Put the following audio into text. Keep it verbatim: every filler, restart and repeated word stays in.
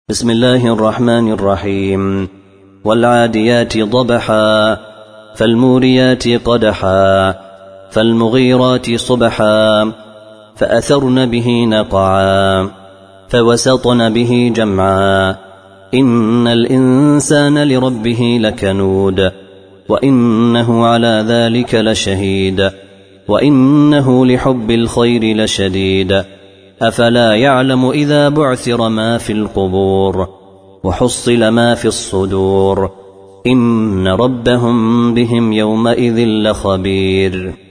بسم الله الرحمن الرحيم. والعاديات ضبحا فالموريات قدحا فالمغيرات صبحا فأثرن به نقعا فوسطن به جمعا إن الإنسان لربه لكنود وإنه على ذلك لشهيد وإنه لحب الخير لشديد أفلا يعلم إذا بعثر ما في القبور وحصل ما في الصدور إن ربهم بهم يومئذ لخبير.